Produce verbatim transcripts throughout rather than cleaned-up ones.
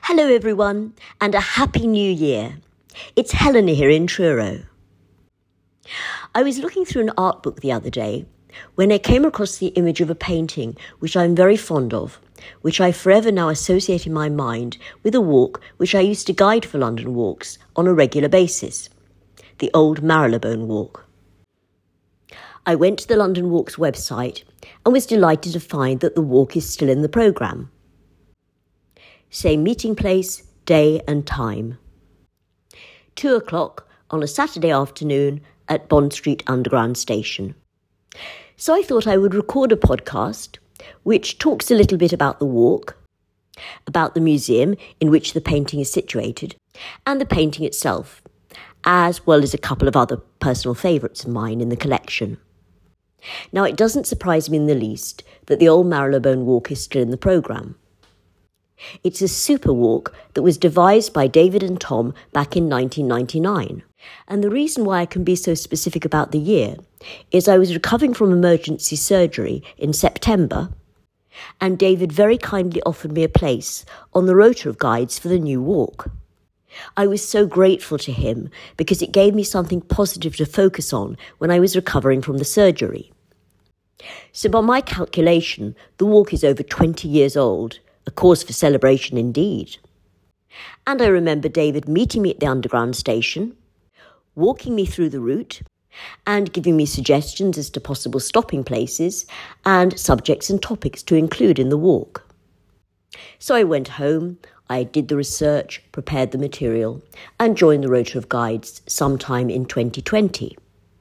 Hello everyone, and a happy new year. It's Helena here in Truro. I was looking through an art book the other day when I came across the image of a painting which I'm very fond of, which I forever now associate in my mind with a walk which I used to guide for London walks on a regular basis, the old Marylebone Walk. I went to the London Walks website and was delighted to find that the walk is still in the programme. Same meeting place, day and time. Two o'clock on a Saturday afternoon at Bond Street Underground Station. So I thought I would record a podcast which talks a little bit about the walk, about the museum in which the painting is situated, and the painting itself, as well as a couple of other personal favourites of mine in the collection. Now, it doesn't surprise me in the least that the old Marylebone Walk is still in the programme. It's a super walk that was devised by David and Tom back in nineteen ninety-nine. And the reason why I can be so specific about the year is I was recovering from emergency surgery in September, and David very kindly offered me a place on the rota of guides for the new walk. I was so grateful to him because it gave me something positive to focus on when I was recovering from the surgery. So by my calculation, the walk is over twenty years old, a cause for celebration indeed. And I remember David meeting me at the underground station, walking me through the route, and giving me suggestions as to possible stopping places and subjects and topics to include in the walk. So I went home, I did the research, prepared the material, and joined the rota of guides sometime in twenty twenty.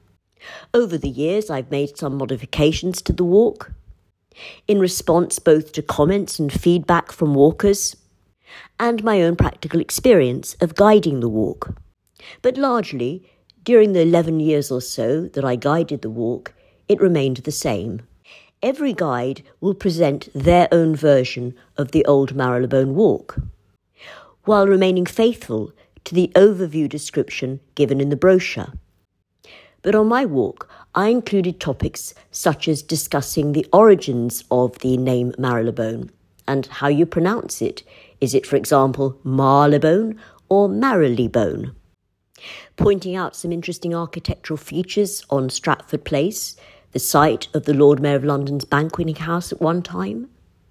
Over the years, I've made some modifications to the walk, in response both to comments and feedback from walkers, and my own practical experience of guiding the walk. But largely, during the eleven years or so that I guided the walk, it remained the same. Every guide will present their own version of the old Marylebone Walk, while remaining faithful to the overview description given in the brochure. But on my walk, I included topics such as discussing the origins of the name Marylebone and how you pronounce it. Is it, for example, Marylebone or Marylebone? Pointing out some interesting architectural features on Stratford Place, the site of the Lord Mayor of London's banqueting house at one time.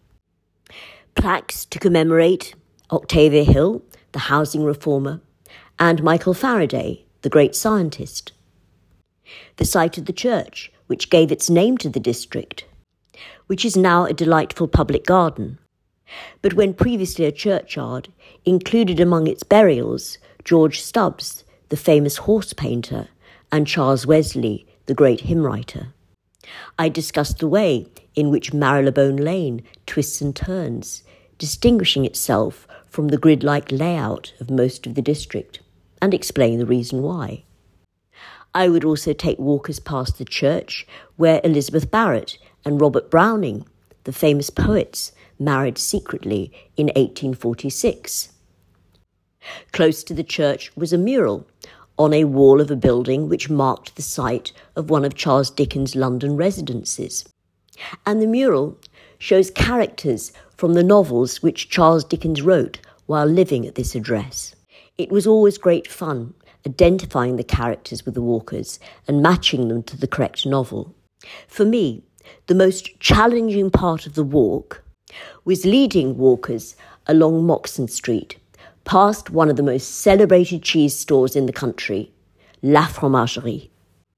Plaques to commemorate Octavia Hill, the housing reformer, and Michael Faraday, the great scientist. The site of the church, which gave its name to the district, which is now a delightful public garden, but when previously a churchyard, included among its burials George Stubbs, the famous horse painter, and Charles Wesley, the great hymn writer. I discussed the way in which Marylebone Lane twists and turns, distinguishing itself from the grid-like layout of most of the district, and explain the reason why. I would also take walkers past the church where Elizabeth Barrett and Robert Browning, the famous poets, married secretly in eighteen forty-six. Close to the church was a mural on a wall of a building which marked the site of one of Charles Dickens' London residences. And the mural shows characters from the novels which Charles Dickens wrote while living at this address. It was always great fun identifying the characters with the walkers and matching them to the correct novel. For me, the most challenging part of the walk was leading walkers along Moxon Street, past one of the most celebrated cheese stores in the country, La Fromagerie.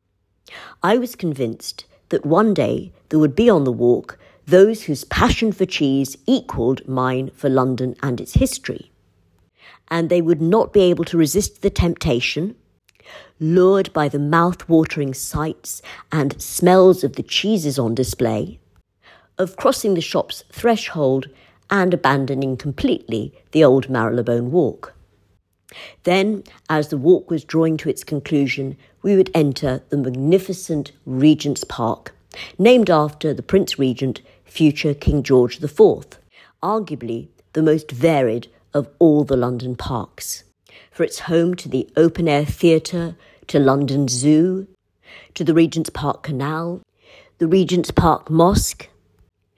I was convinced that one day there would be on the walk those whose passion for cheese equalled mine for London and its history, and they would not be able to resist the temptation, lured by the mouth-watering sights and smells of the cheeses on display, of crossing the shop's threshold and abandoning completely the old Marylebone Walk. Then, as the walk was drawing to its conclusion, we would enter the magnificent Regent's Park, named after the Prince Regent, future King George the Fourth, arguably the most varied of all the London parks, for it's home to the open-air theatre, to London Zoo, to the Regent's Park Canal, the Regent's Park Mosque,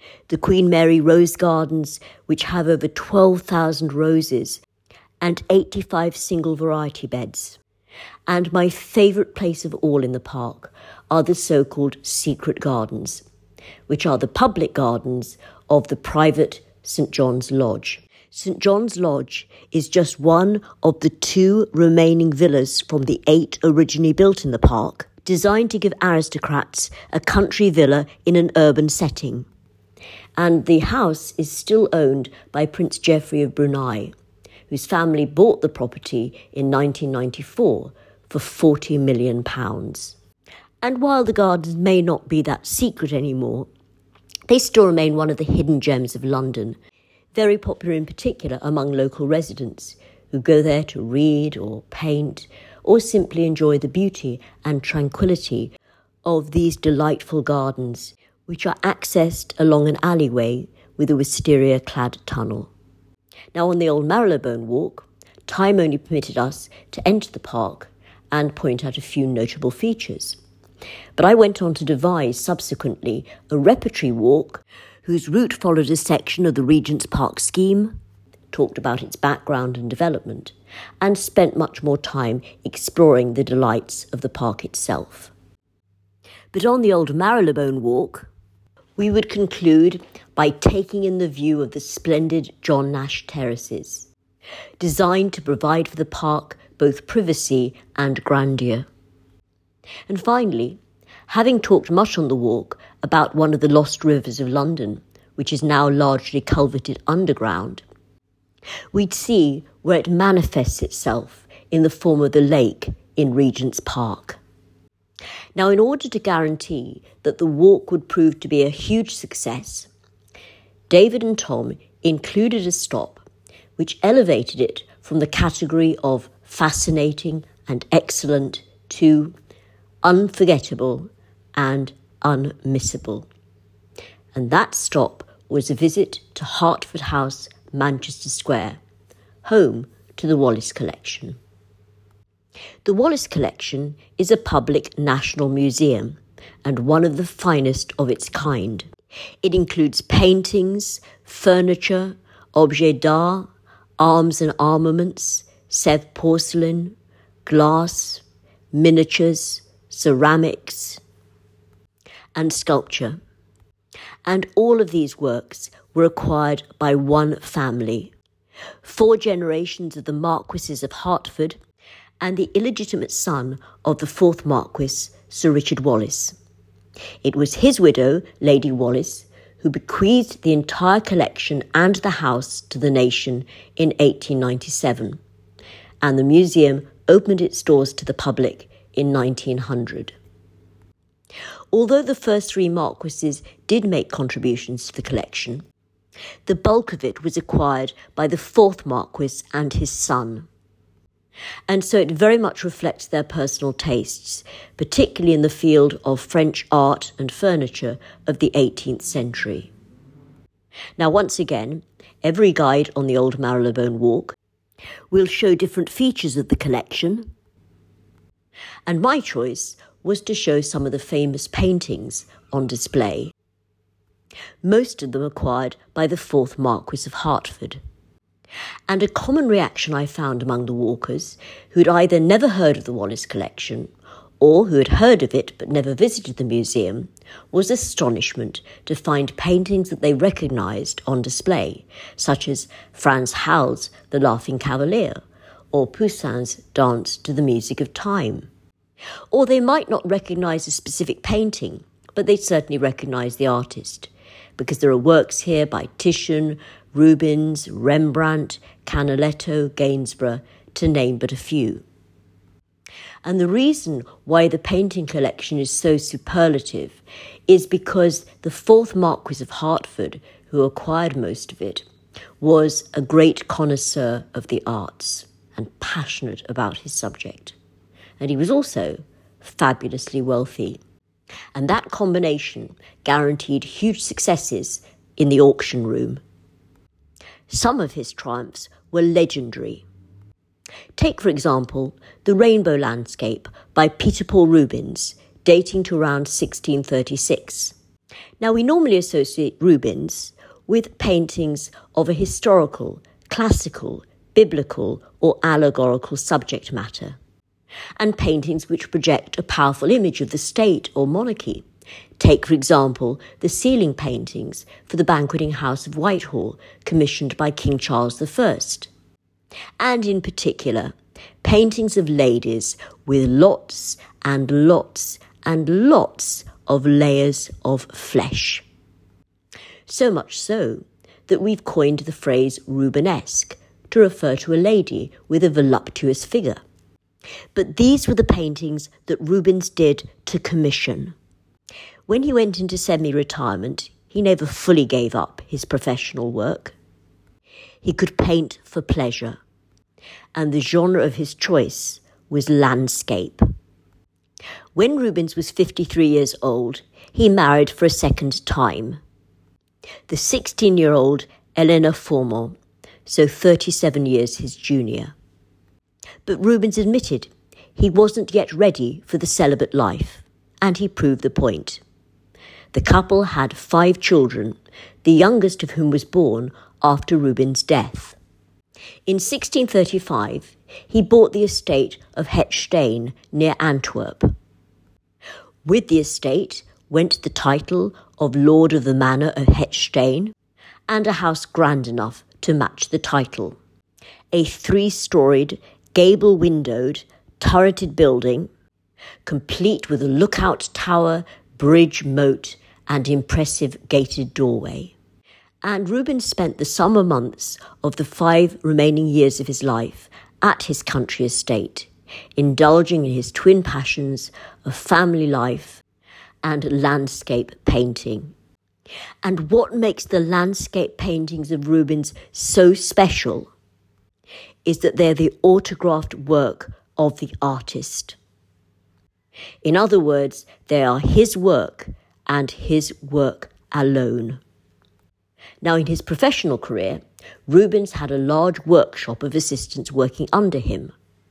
the Queen Mary Rose Gardens, which have over twelve thousand roses and eighty-five single variety beds. And my favourite place of all in the park are the so-called secret gardens, which are the public gardens of the private St John's Lodge. St John's Lodge is just one of the two remaining villas from the eight originally built in the park, designed to give aristocrats a country villa in an urban setting. And the house is still owned by Prince Geoffrey of Brunei, whose family bought the property in nineteen ninety-four for forty million pounds. And while the gardens may not be that secret anymore, they still remain one of the hidden gems of London, very popular in particular among local residents who go there to read or paint or simply enjoy the beauty and tranquility of these delightful gardens, which are accessed along an alleyway with a wisteria-clad tunnel. Now, on the old Marylebone Walk, time only permitted us to enter the park and point out a few notable features. But I went on to devise subsequently a repertory walk whose route followed a section of the Regent's Park scheme, talked about its background and development, and spent much more time exploring the delights of the park itself. But on the old Marylebone Walk, we would conclude by taking in the view of the splendid John Nash Terraces, designed to provide for the park both privacy and grandeur. And finally, having talked much on the walk about one of the lost rivers of London, which is now largely culverted underground, we'd see where it manifests itself in the form of the lake in Regent's Park. Now, in order to guarantee that the walk would prove to be a huge success, David and Tom included a stop which elevated it from the category of fascinating and excellent to unforgettable and unmissable. And that stop was a visit to Hertford House, Manchester Square, home to the Wallace Collection. The Wallace Collection is a public national museum and one of the finest of its kind. It includes paintings, furniture, objets d'art, arms and armaments, Sèvres porcelain, glass, miniatures, ceramics, and sculpture. And all of these works were acquired by one family, four generations of the Marquises of Hertford and the illegitimate son of the fourth Marquis, Sir Richard Wallace. It was his widow, Lady Wallace, who bequeathed the entire collection and the house to the nation in eighteen ninety-seven, and the museum opened its doors to the public in nineteen hundred. Although the first three Marquises did make contributions to the collection, the bulk of it was acquired by the fourth Marquis and his son. And so it very much reflects their personal tastes, particularly in the field of French art and furniture of the eighteenth century. Now, once again, every guide on the old Marylebone Walk will show different features of the collection, and my choice was to show some of the famous paintings on display, most of them acquired by the fourth Marquis of Hertford. And a common reaction I found among the walkers, who'd either never heard of the Wallace Collection or who had heard of it but never visited the museum, was astonishment to find paintings that they recognised on display, such as Frans Hal's The Laughing Cavalier or Poussin's Dance to the Music of Time. Or they might not recognise a specific painting, but they'd certainly recognise the artist, because there are works here by Titian, Rubens, Rembrandt, Canaletto, Gainsborough, to name but a few. And the reason why the painting collection is so superlative is because the fourth Marquis of Hertford, who acquired most of it, was a great connoisseur of the arts and passionate about his subject. And he was also fabulously wealthy. And that combination guaranteed huge successes in the auction room. Some of his triumphs were legendary. Take, for example, The Rainbow Landscape by Peter Paul Rubens, dating to around sixteen thirty-six. Now, we normally associate Rubens with paintings of a historical, classical, biblical, or allegorical subject matter, and paintings which project a powerful image of the state or monarchy. Take, for example, the ceiling paintings for the Banqueting House of Whitehall, commissioned by King Charles the First, and in particular, paintings of ladies with lots and lots and lots of layers of flesh. So much so that we've coined the phrase Rubenesque to refer to a lady with a voluptuous figure. But these were the paintings that Rubens did to commission. When he went into semi-retirement, he never fully gave up his professional work. He could paint for pleasure, and the genre of his choice was landscape. When Rubens was fifty-three years old, he married for a second time. The sixteen-year-old Elena Formant, so thirty-seven years his junior. But Rubens admitted he wasn't yet ready for the celibate life, and he proved the point. The couple had five children, the youngest of whom was born after Rubens' death. In sixteen thirty-five, he bought the estate of Hetstein near Antwerp. With the estate went the title of Lord of the Manor of Hetstein and a house grand enough to match the title. A three-storied, gable-windowed, turreted building, complete with a lookout tower, bridge, moat, and impressive gated doorway. And Rubens spent the summer months of the five remaining years of his life at his country estate, indulging in his twin passions of family life and landscape painting. And what makes the landscape paintings of Rubens so special is that they're the autographed work of the artist. In other words, they are his work and his work alone. Now, in his professional career, Rubens had a large workshop of assistants working under him.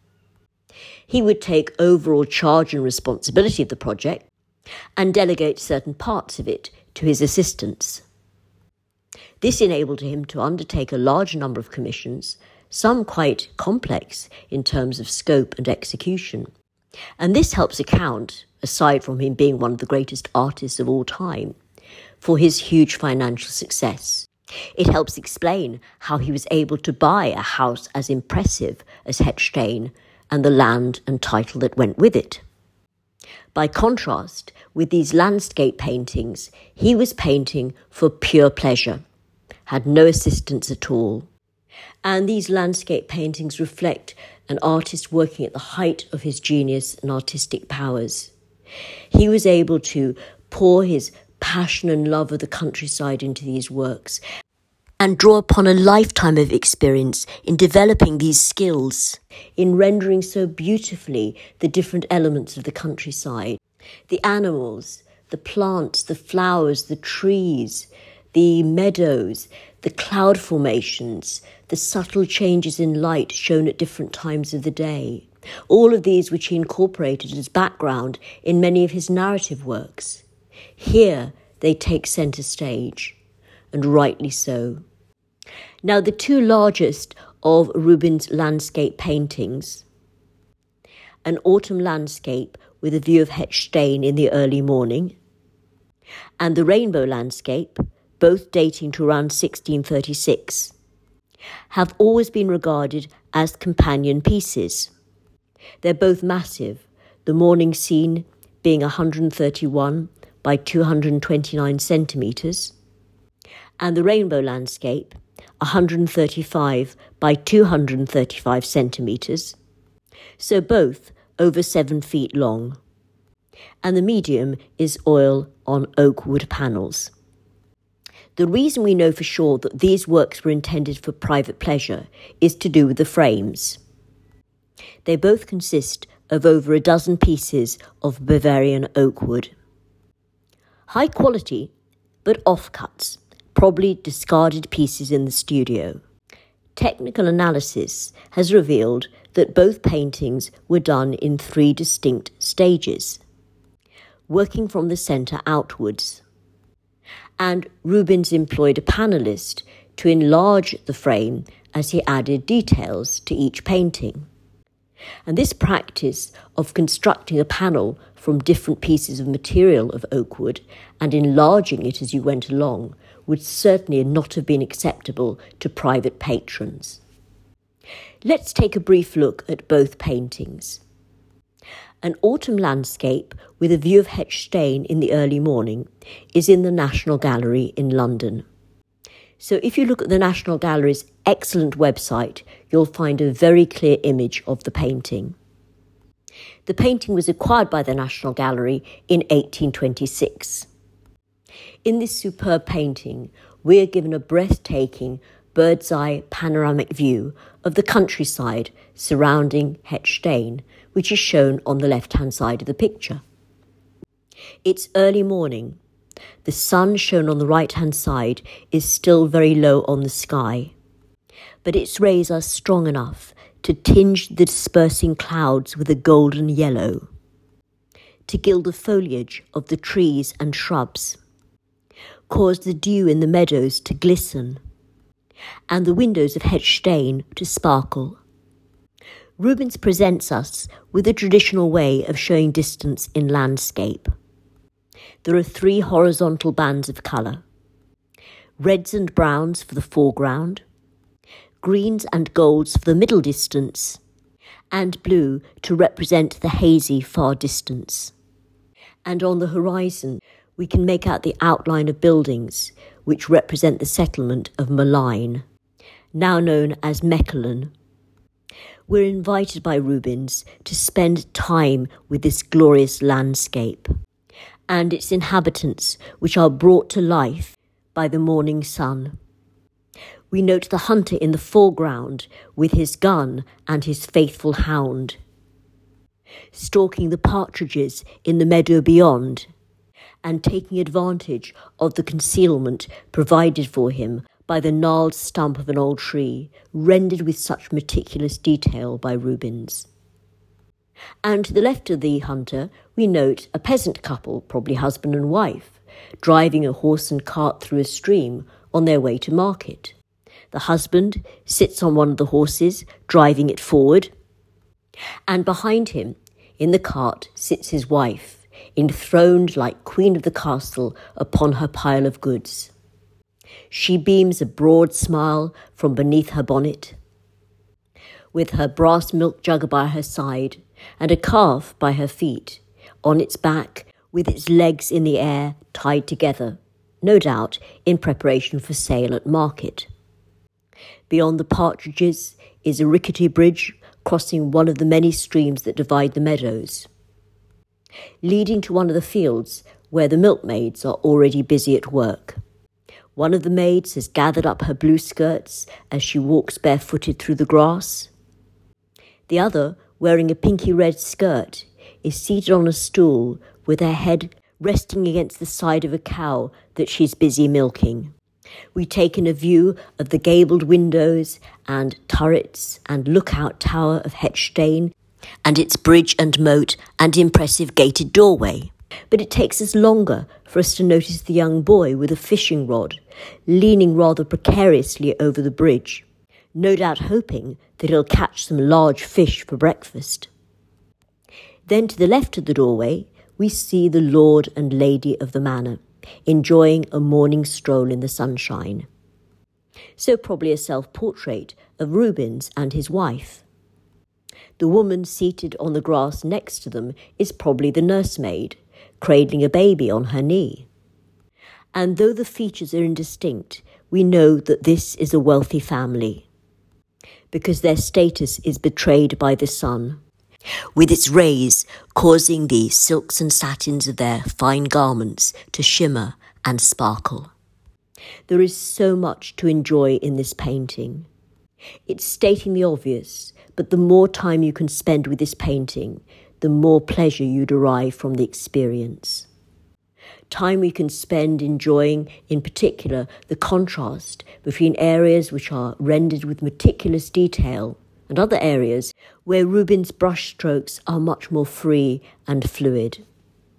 He would take overall charge and responsibility of the project and delegate certain parts of it to his assistants. This enabled him to undertake a large number of commissions, some quite complex in terms of scope and execution. And this helps account, aside from him being one of the greatest artists of all time, for his huge financial success. It helps explain how he was able to buy a house as impressive as Hetstein and the land and title that went with it. By contrast, with these landscape paintings, he was painting for pure pleasure, had no assistance at all. And these landscape paintings reflect an artist working at the height of his genius and artistic powers. He was able to pour his passion and love of the countryside into these works and draw upon a lifetime of experience in developing these skills, in rendering so beautifully the different elements of the countryside, the animals, the plants, the flowers, the trees, the meadows, the cloud formations, the subtle changes in light shown at different times of the day. All of these which he incorporated as background in many of his narrative works. Here they take centre stage, and rightly so. Now, the two largest of Rubens' landscape paintings, an autumn landscape with a view of Hetstein in the early morning, and the rainbow landscape, both dating to around sixteen thirty-six, have always been regarded as companion pieces. They're both massive, the morning scene being one hundred thirty-one by two hundred twenty-nine centimetres, and the rainbow landscape one hundred thirty-five by two hundred thirty-five centimetres, so both over seven feet long, and the medium is oil on oak wood panels. The reason we know for sure that these works were intended for private pleasure is to do with the frames. They both consist of over a dozen pieces of Bavarian oak wood. High quality, but offcuts, probably discarded pieces in the studio. Technical analysis has revealed that both paintings were done in three distinct stages, working from the centre outwards. and Rubens employed a panellist to enlarge the frame as he added details to each painting. And this practice of constructing a panel from different pieces of material of oak wood and enlarging it as you went along would certainly not have been acceptable to private patrons. Let's take a brief look at both paintings. An autumn landscape with a view of Hetch-Stein in the early morning is in the National Gallery in London. So if you look at the National Gallery's excellent website, you'll find a very clear image of the painting. The painting was acquired by the National Gallery in eighteen twenty-six. In this superb painting, we are given a breathtaking bird's-eye panoramic view of the countryside surrounding Hetch-Stein, which is shown on the left-hand side of the picture. It's early morning. The sun shown on the right-hand side is still very low on the sky, but its rays are strong enough to tinge the dispersing clouds with a golden yellow, to gild the foliage of the trees and shrubs, cause the dew in the meadows to glisten, and the windows of Hetch-Stein to sparkle. Rubens presents us with a traditional way of showing distance in landscape. There are three horizontal bands of colour: reds and browns for the foreground, greens and golds for the middle distance, and blue to represent the hazy far distance. And on the horizon, we can make out the outline of buildings which represent the settlement of Moline, now known as Mechelen. We're invited by Rubens to spend time with this glorious landscape and its inhabitants, which are brought to life by the morning sun. We note the hunter in the foreground with his gun and his faithful hound, stalking the partridges in the meadow beyond, and taking advantage of the concealment provided for him by the gnarled stump of an old tree, rendered with such meticulous detail by Rubens. And to the left of the hunter, we note a peasant couple, probably husband and wife, driving a horse and cart through a stream on their way to market. The husband sits on one of the horses, driving it forward, and behind him, in the cart, sits his wife, enthroned like queen of the castle upon her pile of goods. She beams a broad smile from beneath her bonnet. With her brass milk jug by her side and a calf by her feet, on its back with its legs in the air tied together, no doubt in preparation for sale at market. Beyond the partridges is a rickety bridge crossing one of the many streams that divide the meadows, leading to one of the fields where the milkmaids are already busy at work. One of the maids has gathered up her blue skirts as she walks barefooted through the grass. The other, wearing a pinky red skirt, is seated on a stool with her head resting against the side of a cow that she's busy milking. We take in a view of the gabled windows and turrets and lookout tower of Hetch-Stein and its bridge and moat and impressive gated doorway. But it takes us longer for us to notice the young boy with a fishing rod, leaning rather precariously over the bridge, no doubt hoping that he'll catch some large fish for breakfast. Then to the left of the doorway, we see the lord and lady of the manor, enjoying a morning stroll in the sunshine. So probably a self-portrait of Rubens and his wife. The woman seated on the grass next to them is probably the nursemaid, cradling a baby on her knee. And though the features are indistinct, we know that this is a wealthy family, because their status is betrayed by the sun, with its rays causing the silks and satins of their fine garments to shimmer and sparkle. There is so much to enjoy in this painting. It's stating the obvious, but the more time you can spend with this painting, the more pleasure you derive from the experience. Time we can spend enjoying, in particular, the contrast between areas which are rendered with meticulous detail and other areas where Rubens' brushstrokes are much more free and fluid.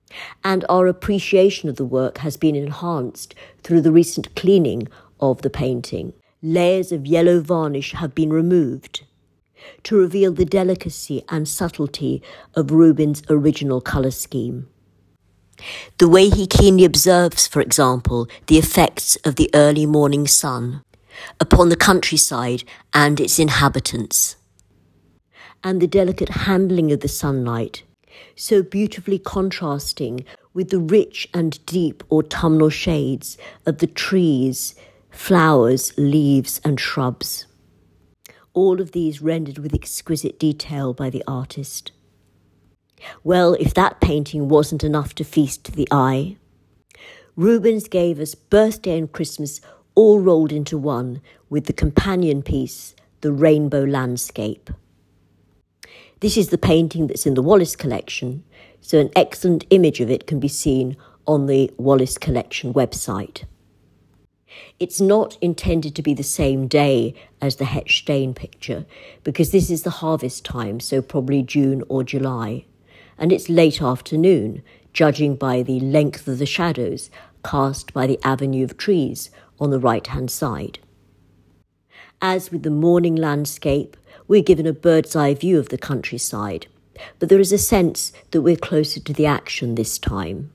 And our appreciation of the work has been enhanced through the recent cleaning of the painting. Layers of yellow varnish have been removed to reveal the delicacy and subtlety of Rubens' original colour scheme. The way he keenly observes, for example, the effects of the early morning sun upon the countryside and its inhabitants, and the delicate handling of the sunlight, so beautifully contrasting with the rich and deep autumnal shades of the trees, flowers, leaves and shrubs. All of these rendered with exquisite detail by the artist. Well, if that painting wasn't enough to feast the eye, Rubens gave us birthday and Christmas all rolled into one with the companion piece, The Rainbow Landscape. This is the painting that's in the Wallace collection, so an excellent image of it can be seen on the Wallace collection website. It's not intended to be the same day as the Het Steen picture, because this is the harvest time, so probably June or July, and it's late afternoon, judging by the length of the shadows cast by the avenue of trees on the right-hand side. As with the morning landscape, we're given a bird's-eye view of the countryside, but there is a sense that we're closer to the action this time.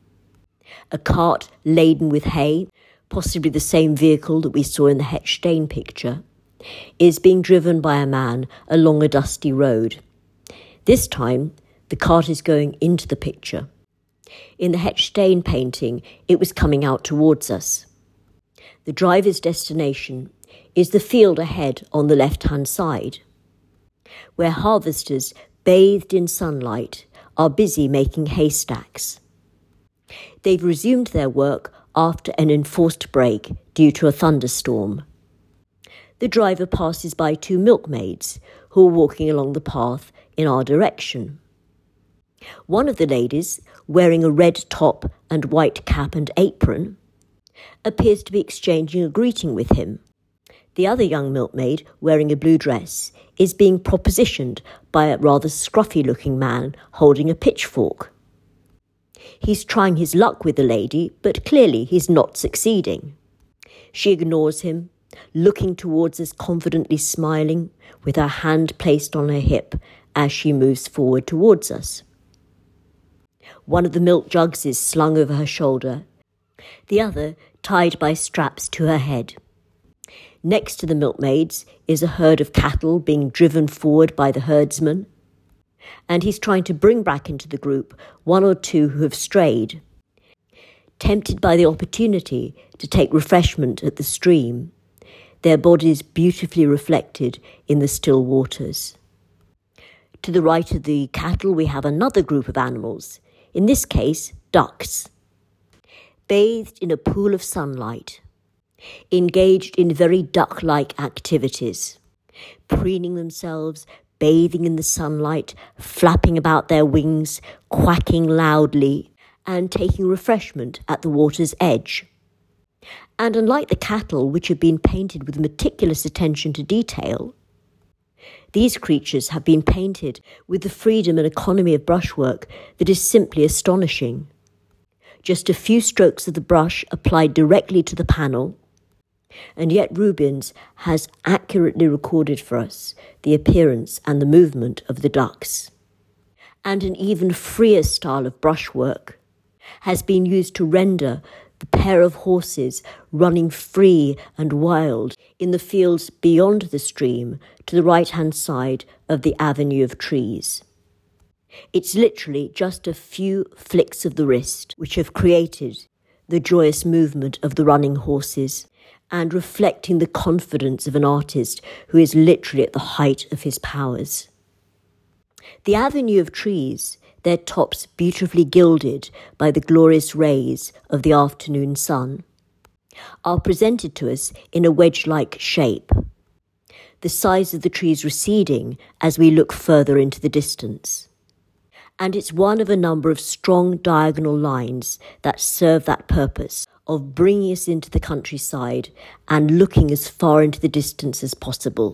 A cart laden with hay, possibly the same vehicle that we saw in the Het Steen picture, is being driven by a man along a dusty road. This time, the cart is going into the picture. In the Het Steen painting, it was coming out towards us. The driver's destination is the field ahead on the left-hand side, where harvesters, bathed in sunlight, are busy making haystacks. They've resumed their work after an enforced break due to a thunderstorm. The driver passes by two milkmaids who are walking along the path in our direction. One of the ladies, wearing a red top and white cap and apron, appears to be exchanging a greeting with him. The other young milkmaid, wearing a blue dress, is being propositioned by a rather scruffy-looking man holding a pitchfork. He's trying his luck with the lady, but clearly he's not succeeding. She ignores him, looking towards us confidently smiling, with her hand placed on her hip as she moves forward towards us. One of the milk jugs is slung over her shoulder, the other tied by straps to her head. Next to the milkmaids is a herd of cattle being driven forward by the herdsman, and he's trying to bring back into the group one or two who have strayed. Tempted by the opportunity to take refreshment at the stream, their bodies beautifully reflected in the still waters. To the right of the cattle we have another group of animals, in this case ducks, bathed in a pool of sunlight, engaged in very duck-like activities, preening themselves, bathing in the sunlight, flapping about their wings, quacking loudly, and taking refreshment at the water's edge. And unlike the cattle, which have been painted with meticulous attention to detail, these creatures have been painted with the freedom and economy of brushwork that is simply astonishing. Just a few strokes of the brush applied directly to the panel, and yet Rubens has accurately recorded for us the appearance and the movement of the ducks. And an even freer style of brushwork has been used to render the pair of horses running free and wild in the fields beyond the stream to the right-hand side of the avenue of trees. It's literally just a few flicks of the wrist which have created the joyous movement of the running horses and reflecting the confidence of an artist who is literally at the height of his powers. The avenue of trees, their tops beautifully gilded by the glorious rays of the afternoon sun, are presented to us in a wedge-like shape, the size of the trees receding as we look further into the distance. And it's one of a number of strong diagonal lines that serve that purpose of bringing us into the countryside and looking as far into the distance as possible.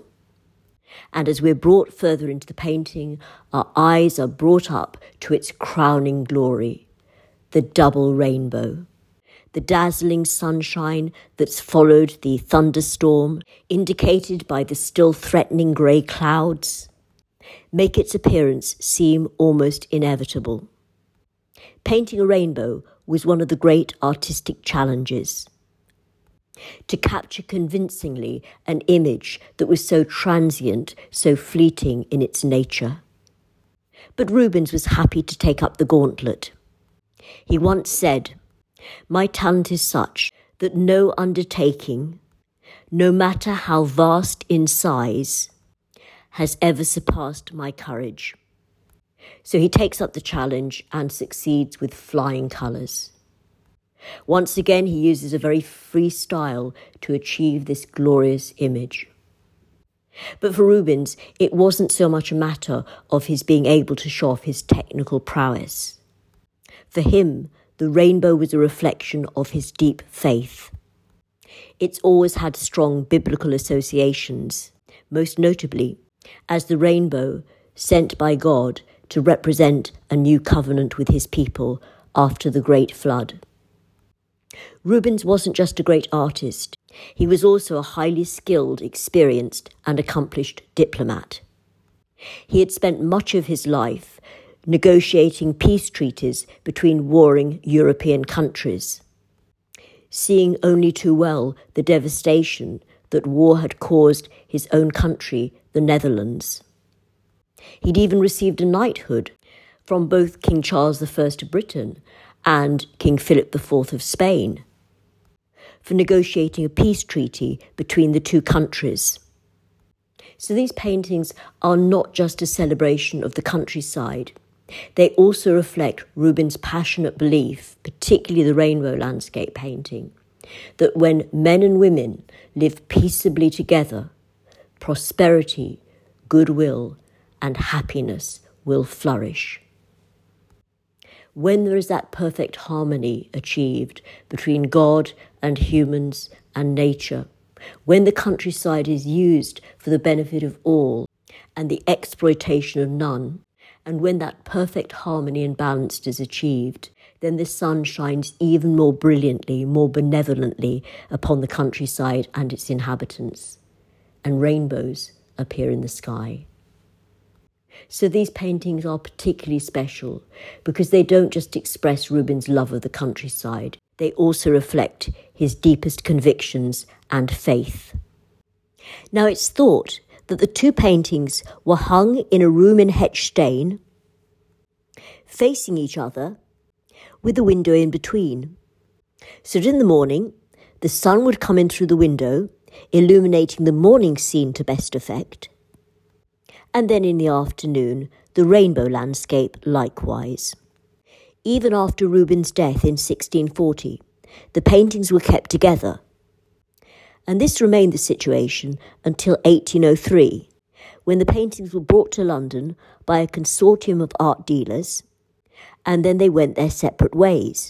And as we're brought further into the painting, our eyes are brought up to its crowning glory, the double rainbow. The dazzling sunshine that's followed the thunderstorm, indicated by the still threatening grey clouds, make its appearance seem almost inevitable. Painting a rainbow was one of the great artistic challenges. To capture convincingly an image that was so transient, so fleeting in its nature. But Rubens was happy to take up the gauntlet. He once said, "My talent is such that no undertaking, no matter how vast in size, has ever surpassed my courage." So he takes up the challenge and succeeds with flying colours. Once again, he uses a very free style to achieve this glorious image. But for Rubens, it wasn't so much a matter of his being able to show off his technical prowess. For him, the rainbow was a reflection of his deep faith. It's always had strong biblical associations, most notably as the rainbow sent by God to represent a new covenant with his people after the Great Flood. Rubens wasn't just a great artist, he was also a highly skilled, experienced and accomplished diplomat. He had spent much of his life negotiating peace treaties between warring European countries, seeing only too well the devastation that war had caused his own country, the Netherlands. He'd even received a knighthood from both King Charles the First of Britain and King Philip the Fourth of Spain for negotiating a peace treaty between the two countries. So these paintings are not just a celebration of the countryside. They also reflect Rubens' passionate belief, particularly the rainbow landscape painting, that when men and women live peaceably together, prosperity, goodwill, and happiness will flourish. When there is that perfect harmony achieved between God and humans and nature, when the countryside is used for the benefit of all and the exploitation of none, and when that perfect harmony and balance is achieved, then the sun shines even more brilliantly, more benevolently upon the countryside and its inhabitants, and rainbows appear in the sky. So these paintings are particularly special because they don't just express Rubens' love of the countryside, they also reflect his deepest convictions and faith. Now it's thought that the two paintings were hung in a room in Hetstein, facing each other, with a window in between. So that in the morning, the sun would come in through the window, illuminating the morning scene to best effect, and then in the afternoon, the rainbow landscape likewise. Even after Rubens' death in sixteen forty, the paintings were kept together. And this remained the situation until eighteen oh three, when the paintings were brought to London by a consortium of art dealers, and then they went their separate ways.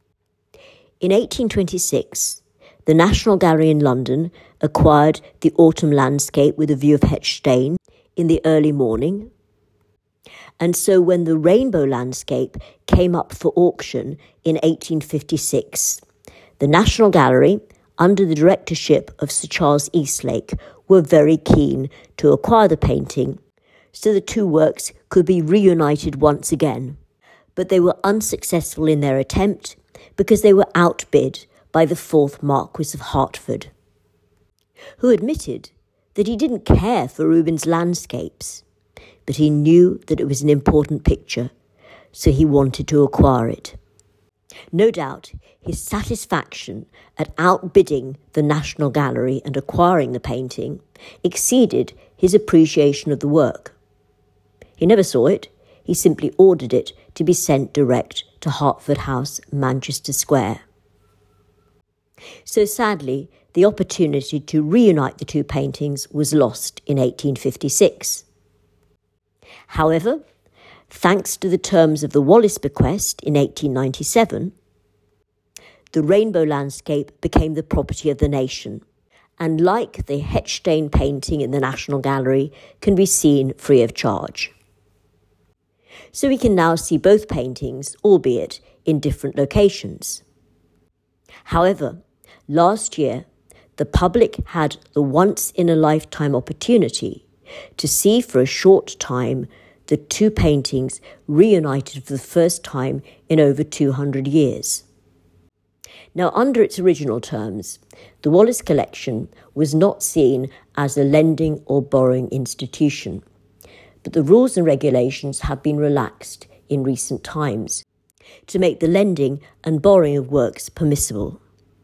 In eighteen twenty-six, the National Gallery in London acquired the autumn landscape with a view of Hetstein in the early morning. And so when the rainbow landscape came up for auction in eighteen fifty-six, the National Gallery, under the directorship of Sir Charles Eastlake, were very keen to acquire the painting so the two works could be reunited once again. But they were unsuccessful in their attempt because they were outbid by the fourth Marquis of Hertford, who admitted that he didn't care for Rubens' landscapes, but he knew that it was an important picture, so he wanted to acquire it. No doubt his satisfaction at outbidding the National Gallery and acquiring the painting exceeded his appreciation of the work. He never saw it, he simply ordered it to be sent direct to Hertford House, Manchester Square. So sadly, the opportunity to reunite the two paintings was lost in eighteen fifty-six. However, thanks to the terms of the Wallace Bequest in eighteen ninety-seven, the rainbow landscape became the property of the nation, and like the Hetstein painting in the National Gallery, can be seen free of charge. So we can now see both paintings, albeit in different locations. However, last year, the public had the once-in-a-lifetime opportunity to see for a short time the two paintings reunited for the first time in over two hundred years. Now, under its original terms, the Wallace Collection was not seen as a lending or borrowing institution, but the rules and regulations have been relaxed in recent times to make the lending and borrowing of works permissible.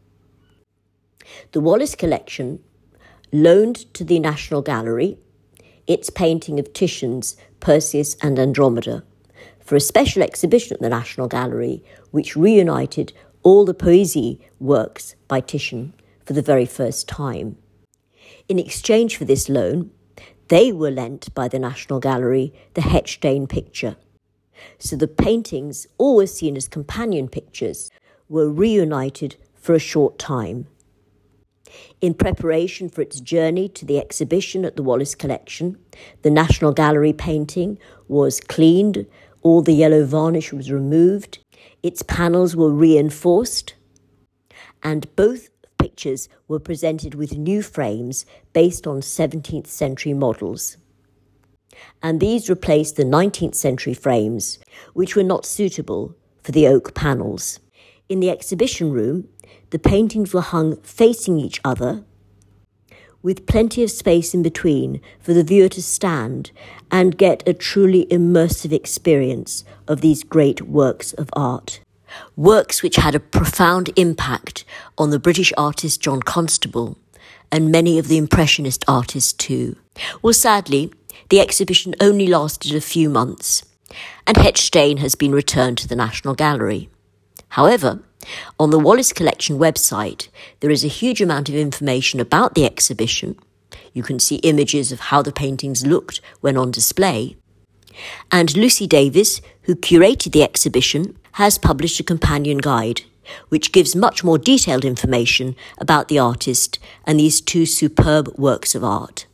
The Wallace Collection loaned to the National Gallery its painting of Titian's Perseus and Andromeda for a special exhibition at the National Gallery, which reunited all the Poesie works by Titian for the very first time. In exchange for this loan, they were lent by the National Gallery the Hetsch-Dane picture. So the paintings, always seen as companion pictures, were reunited for a short time. In preparation for its journey to the exhibition at the Wallace Collection, the National Gallery painting was cleaned, all the yellow varnish was removed, its panels were reinforced, and both pictures were presented with new frames based on seventeenth century models. And these replaced the nineteenth century frames, which were not suitable for the oak panels. In the exhibition room, the paintings were hung facing each other, with plenty of space in between for the viewer to stand and get a truly immersive experience of these great works of art. Works which had a profound impact on the British artist John Constable and many of the Impressionist artists too. Well, sadly, the exhibition only lasted a few months, and Hetsch-Dane has been returned to the National Gallery. However, on the Wallace Collection website, there is a huge amount of information about the exhibition. You can see images of how the paintings looked when on display. And Lucy Davis, who curated the exhibition, has published a companion guide, which gives much more detailed information about the artist and these two superb works of art.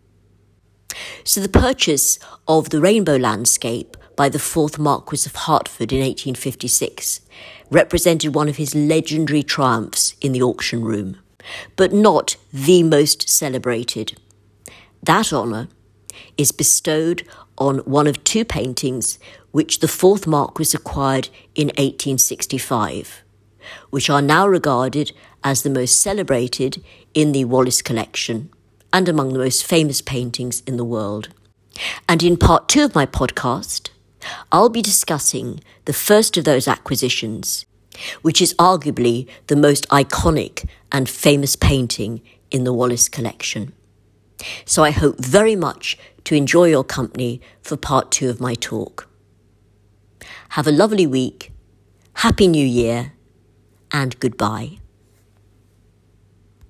So the purchase of the Rainbow Landscape by the fourth Marquis of Hertford in eighteen fifty-six represented one of his legendary triumphs in the auction room, but not the most celebrated. That honour is bestowed on one of two paintings which the fourth Marquis acquired in eighteen sixty-five, which are now regarded as the most celebrated in the Wallace Collection and among the most famous paintings in the world. And in part two of my podcast, I'll be discussing the first of those acquisitions, which is arguably the most iconic and famous painting in the Wallace Collection. So I hope very much to enjoy your company for part two of my talk. Have a lovely week, Happy New Year, and goodbye.